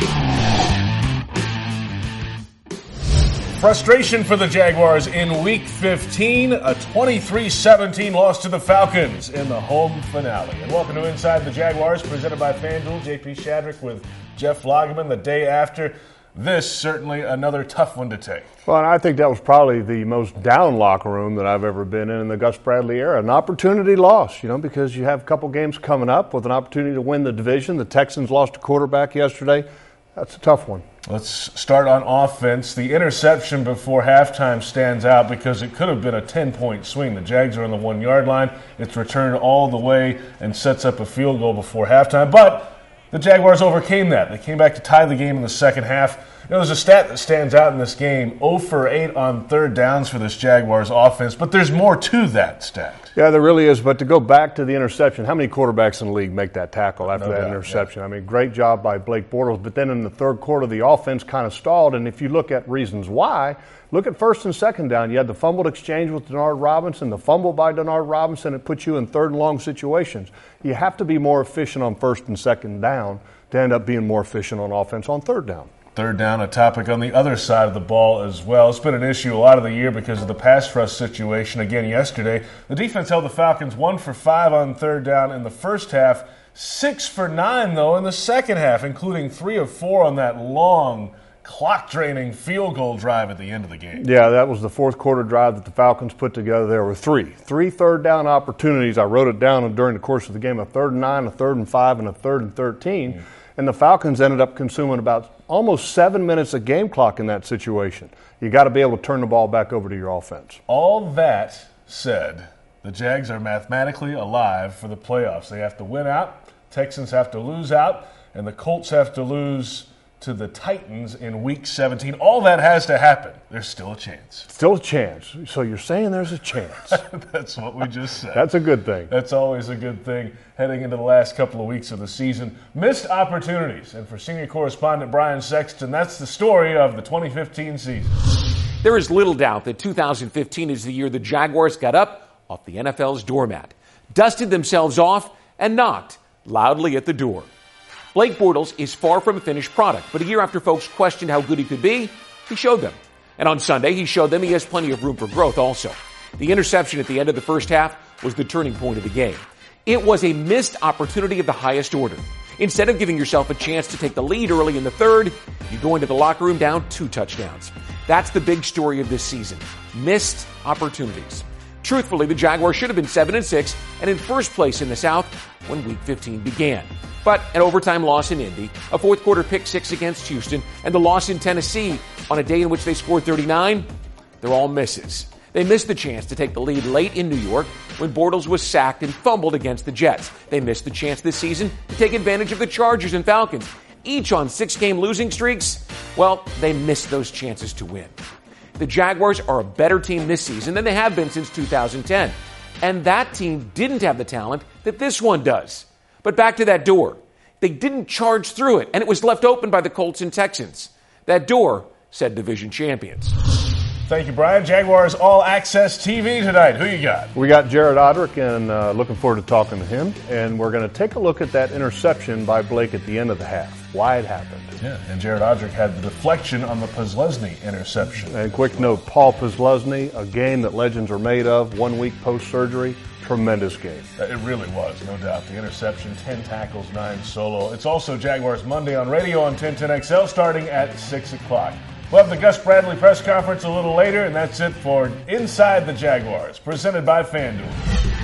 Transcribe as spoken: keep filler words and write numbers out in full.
Frustration for the Jaguars in Week fifteen, a twenty-three seventeen loss to the Falcons in the home finale. And welcome to Inside the Jaguars, presented by FanDuel. J P Shadrick with Jeff Lageman the day after. This, certainly another tough one to take. Well, and I think that was probably the most down locker room that I've ever been in in the Gus Bradley era. An opportunity loss, you know, because you have a couple games coming up with an opportunity to win the division. The Texans lost a quarterback yesterday. That's a tough one. Let's start on offense. The interception before halftime stands out because it could have been a ten-point swing. The Jags are on the one-yard line. It's returned all the way and sets up a field goal before halftime. But the Jaguars overcame that. They came back to tie the game in the second half. You know, there's a stat that stands out in this game, zero for eight on third downs for this Jaguars offense, but there's more to that stat. Yeah, there really is. But to go back to the interception, how many quarterbacks in the league make that tackle after No that doubt, interception? yeah. I mean, great job by Blake Bortles. But then in the third quarter, the offense kind of stalled. And if you look at reasons why, look at first and second down. You had the fumbled exchange with Denard Robinson, the fumble by Denard Robinson. It puts you in third and long situations. You have to be more efficient on first and second down to end up being more efficient on offense on third down. Third down, a topic on the other side of the ball as well. It's been an issue a lot of the year because of the pass rush situation. Again, yesterday, the defense held the Falcons one for five on third down in the first half, six for nine, though, in the second half, including three of four on that long, clock-draining field goal drive at the end of the game. Yeah, that was the fourth quarter drive that the Falcons put together. There were three. Three third down opportunities. I wrote it down during the course of the game, a third and nine, a third and five, and a third and thirteen. Mm. And the Falcons ended up consuming about almost seven minutes of game clock in that situation. You got to be able to turn the ball back over to your offense. All that said, the Jags are mathematically alive for the playoffs. They have to win out, Texans have to lose out, and the Colts have to lose to the Titans in Week seventeen. All that has to happen. There's still a chance. Still a chance. So you're saying there's a chance. That's what we just said. That's a good thing. That's always a good thing heading into the last couple of weeks of the season. Missed opportunities. And for senior correspondent Brian Sexton, that's the story of the twenty fifteen season. There is little doubt that two thousand fifteen is the year the Jaguars got up off the N F L's doormat, dusted themselves off, and knocked loudly at the door. Blake Bortles is far from a finished product, but a year after folks questioned how good he could be, he showed them. And on Sunday, he showed them he has plenty of room for growth also. The interception at the end of the first half was the turning point of the game. It was a missed opportunity of the highest order. Instead of giving yourself a chance to take the lead early in the third, you go into the locker room down two touchdowns. That's the big story of this season. Missed opportunities. Truthfully, the Jaguars should have been seven and six and in first place in the South when Week fifteen began. But an overtime loss in Indy, a fourth quarter pick six against Houston, and the loss in Tennessee on a day in which they scored thirty-nine, they're all misses. They missed the chance to take the lead late in New York when Bortles was sacked and fumbled against the Jets. They missed the chance this season to take advantage of the Chargers and Falcons, each on six-game losing streaks. Well, they missed those chances to win. The Jaguars are a better team this season than they have been since two thousand ten. And that team didn't have the talent that this one does. But back to that door. They didn't charge through it, and it was left open by the Colts and Texans. That door said division champions. Thank you, Brian. Jaguars All Access T V tonight. Who you got? We got Jared Odrick, and uh, looking forward to talking to him. And we're going to take a look at that interception by Blake at the end of the half, why it happened. Yeah, and Jared Odrick had the deflection on the Posluszny interception. And quick note, Paul Posluszny, a game that legends are made of, one week post-surgery, tremendous game. It really was, no doubt. The interception, ten tackles, nine solo. It's also Jaguars Monday on radio on ten ten X L starting at six o'clock. We'll have the Gus Bradley press conference a little later, and that's it for Inside the Jaguars, presented by FanDuel.